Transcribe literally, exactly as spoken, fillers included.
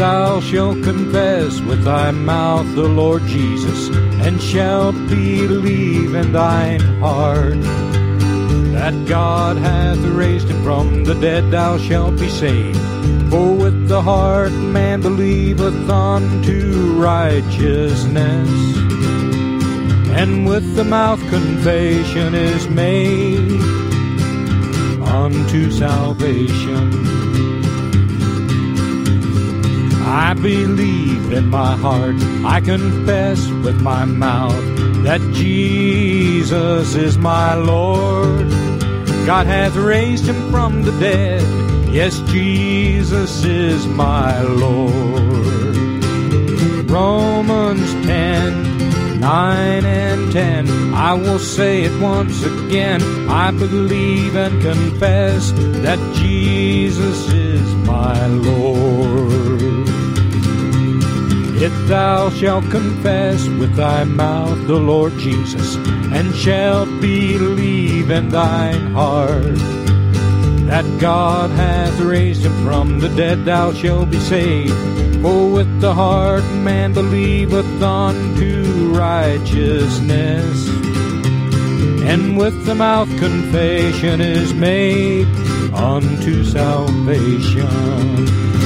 thou shalt confess with thy mouth the Lord Jesus, and shalt believe in thine heart that God hath raised him from the dead, thou shalt be saved. For with the heart man believeth unto righteousness, and with the mouth confession is made unto salvation. I believe in my heart, I confess with my mouth that Jesus is my Lord. God hath raised him from the dead, yes, Jesus is my Lord. Romans ten, nine and ten, I will say it once again, I believe and confess that Jesus is my Lord. If thou shalt confess with thy mouth the Lord Jesus, and shalt believe in thine heart that God hath raised him from the dead, thou shalt be saved. For with the heart man believeth unto righteousness, and with the mouth confession is made unto salvation.